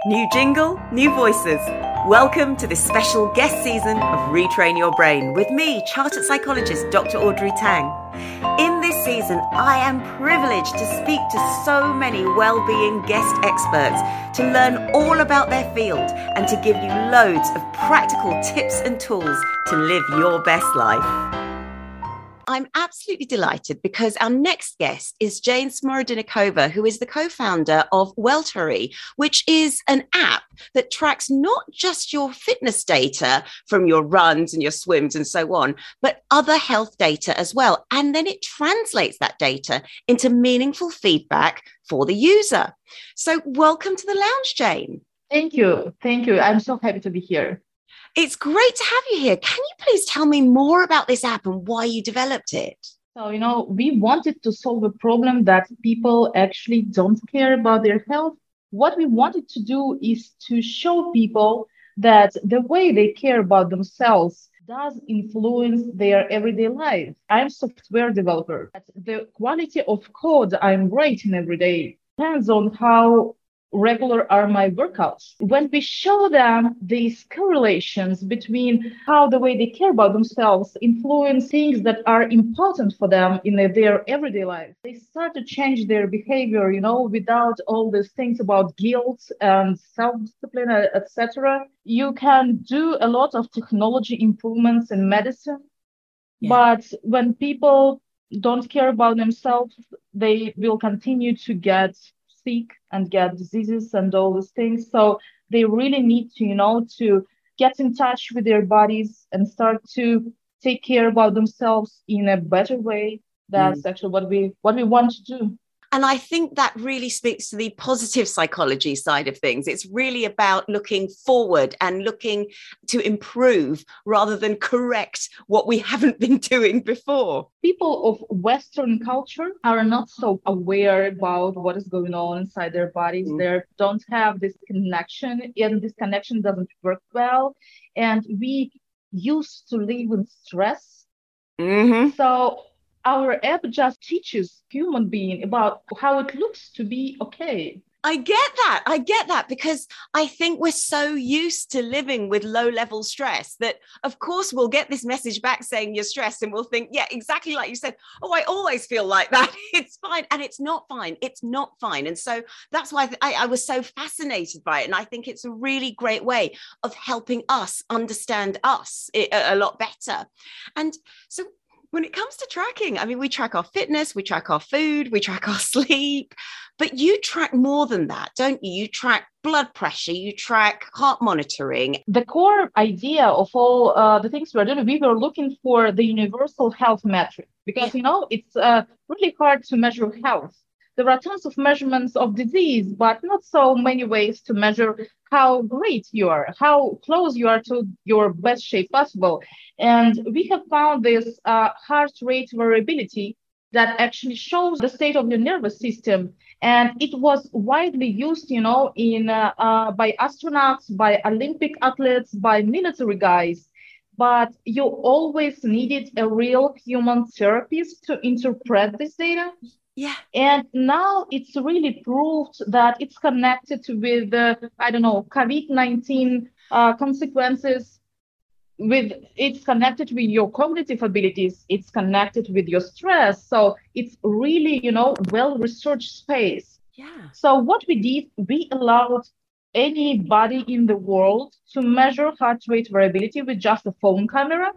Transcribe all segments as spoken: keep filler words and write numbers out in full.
New jingle, new voices. Welcome to this special guest season of Retrain Your Brain with me, chartered psychologist Doctor Audrey Tang. In this season, I am privileged to speak to so many well-being guest experts to learn all about their field and to give you loads of practical tips and tools to live your best life. I'm absolutely delighted because our next guest is Jane Smorodinnikova, who is the co-founder of Welltory, which is an app that tracks not just your fitness data from your runs and your swims and so on, but other health data as well. And then it translates that data into meaningful feedback for the user. So welcome to the lounge, Jane. Thank you. Thank you. I'm so happy to be here. It's great to have you here. Can you please tell me more about this app and why you developed it? So, you know, we wanted to solve a problem that people actually don't care about their health. What we wanted to do is to show people that the way they care about themselves does influence their everyday life. I'm a software developer. The quality of code I'm writing every day depends on how regular are my workouts. When we show them these correlations between how the way they care about themselves influence things that are important for them in their everyday life, they start to change their behavior, you know, without all these things about guilt and self-discipline, et cetera. You can do a lot of technology improvements in medicine, yeah. But when people don't care about themselves, they will continue to get sick and get diseases and all these things. So they really need to, you know, to get in touch with their bodies and start to take care about themselves in a better way. That's mm. actually what we what we want to do. And I think that really speaks to the positive psychology side of things. It's really about looking forward and looking to improve rather than correct what we haven't been doing before. People of Western culture are not so aware about what is going on inside their bodies. Mm. They don't have this connection, and this connection doesn't work well. And we used to live in stress. Mm-hmm. So our app just teaches human being about how it looks to be okay. I get that. I get that because I think we're so used to living with low level stress that, of course, we'll get this message back saying you're stressed and we'll think, yeah, exactly like you said. Oh, I always feel like that. It's fine. And it's not fine. It's not fine. And so that's why I, I was so fascinated by it. And I think it's a really great way of helping us understand us a, a lot better. And so when it comes to tracking, I mean, we track our fitness, we track our food, we track our sleep, but you track more than that, don't you? You track blood pressure, you track heart monitoring. The core idea of all uh, the things we're doing, we were looking for the universal health metric because, yeah. you know, it's uh, really hard to measure health. There are tons of measurements of disease, but not so many ways to measure how great you are, how close you are to your best shape possible. And we have found this uh, heart rate variability that actually shows the state of your nervous system. And it was widely used, you know, in uh, uh, by astronauts, by Olympic athletes, by military guys. But you always needed a real human therapist to interpret this data. Yeah. And now it's really proved that it's connected with, uh, I don't know, COVID nineteen uh, consequences. With it's connected with your cognitive abilities. It's connected with your stress. So it's really, you know, well-researched space. Yeah. So what we did, we allowed anybody in the world to measure heart rate variability with just a phone camera.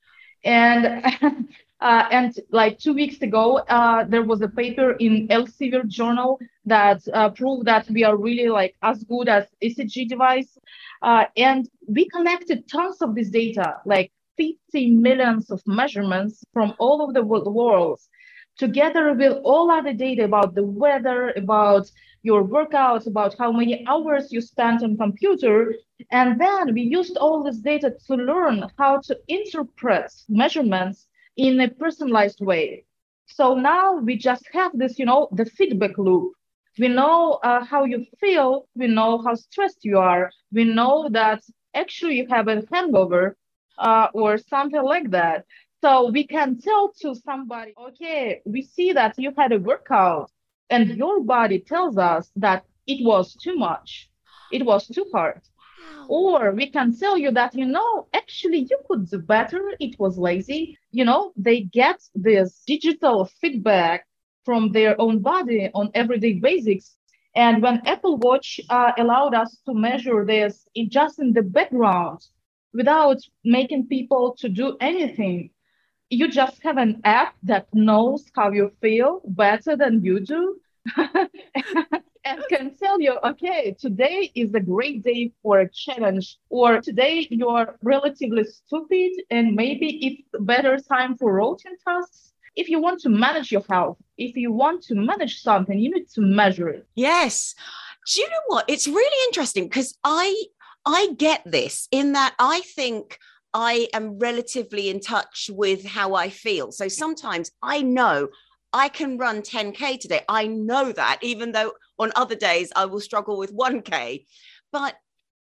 And uh, and like two weeks ago, uh, there was a paper in Elsevier journal that uh, proved that we are really like as good as E C G device. Uh, and we connected tons of this data, like fifty millions of measurements from all over the world, together with all other data about the weather, about your workouts, about how many hours you spent on computer. And then we used all this data to learn how to interpret measurements in a personalized way. So now we just have this, you know, the feedback loop. We know uh, how you feel. We know how stressed you are. We know that actually you have a hangover uh, or something like that. So we can tell to somebody, okay, we see that you had a workout and your body tells us that it was too much. It was too hard. Wow. Or we can tell you that, you know, actually you could do better. It was lazy. You know, they get this digital feedback from their own body on everyday basics. And when Apple Watch uh, allowed us to measure this in just in the background without making people to do anything, you just have an app that knows how you feel better than you do. And can tell you, okay, today is a great day for a challenge, or today you're relatively stupid and maybe it's a better time for routine tasks. If you want to manage your health, if you want to manage something, you need to measure it. Yes. Do you know what? It's really interesting because I I get this in that I think I am relatively in touch with how I feel. So sometimes I know I can run ten K today. I know that, even though on other days I will struggle with one K. But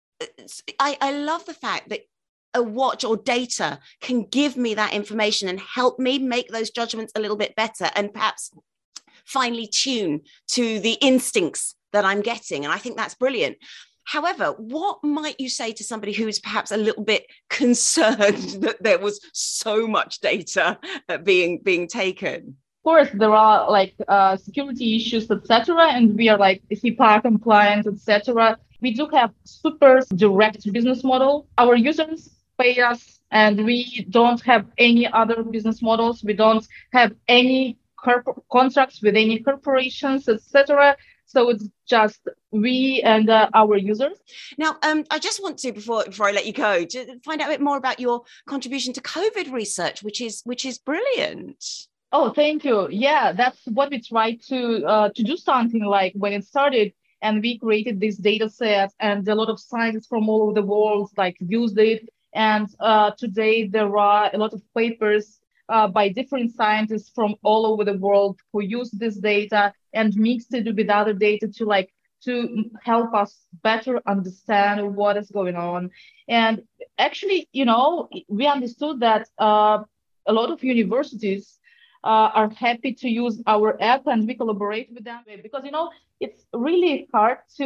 I, I love the fact that a watch or data can give me that information and help me make those judgments a little bit better and perhaps finely tune to the instincts that I'm getting. And I think that's brilliant. However, what might you say to somebody who is perhaps a little bit concerned that there was so much data being being taken? Of course, there are like uh, security issues, et cetera, and we are like HIPAA compliant, et cetera. We do have super direct business model. Our users pay us, and we don't have any other business models. We don't have any corp- contracts with any corporations, et cetera. So it's just we and uh, our users. Now, um, I just want to, before before I let you go, to find out a bit more about your contribution to COVID research, which is which is brilliant. Oh, thank you. Yeah, that's what we tried to uh, to do something like when it started, and we created this data set, and a lot of scientists from all over the world like used it. And uh, today there are a lot of papers uh, by different scientists from all over the world who use this data and mixed it with other data to like to help us better understand what is going on. And actually, you know, we understood that uh, a lot of universities Uh, are happy to use our app, and we collaborate with them because, you know, it's really hard to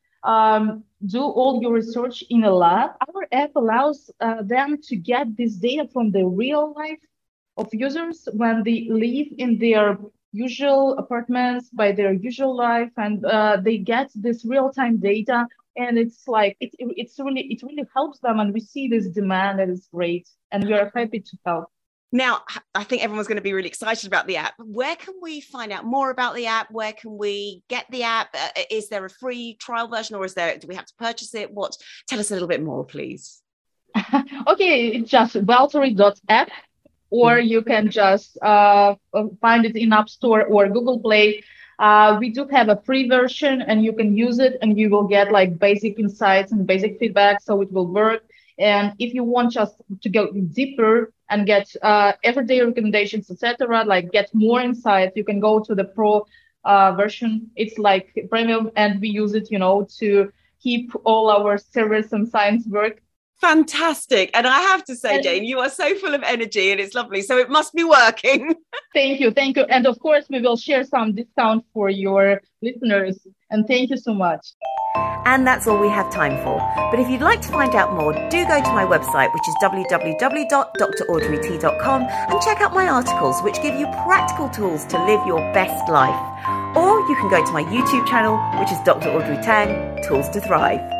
um, do all your research in a lab. Our app allows uh, them to get this data from the real life of users when they live in their usual apartments by their usual life, and uh, they get this real-time data, and it's like it, it's really it really helps them, and we see this demand that is great, and we are happy to help. Now, I think everyone's going to be really excited about the app. Where can we find out more about the app? Where can we get the app? Uh, is there a free trial version, or is there, do we have to purchase it? What? Tell us a little bit more, please. Okay, it's just Valtteri dot app, or mm-hmm. you can just uh, find it in App Store or Google Play. Uh, we do have a free version, and you can use it, and you will get like basic insights and basic feedback, so it will work. And if you want just to go deeper and get uh, everyday recommendations, et cetera, like get more insights, you can go to the pro uh, version. It's like premium, and we use it, you know, to keep all our service and science work. Fantastic. And I have to say, and, Jane, you are so full of energy, and it's lovely. So it must be working. Thank you. Thank you. And of course, we will share some discount for your listeners. And thank you so much. And that's all we have time for. But if you'd like to find out more, do go to my website, which is w w w dot d r audrey t dot com, and check out my articles, which give you practical tools to live your best life. Or you can go to my YouTube channel, which is Doctor Audrey Tang, Tools to Thrive.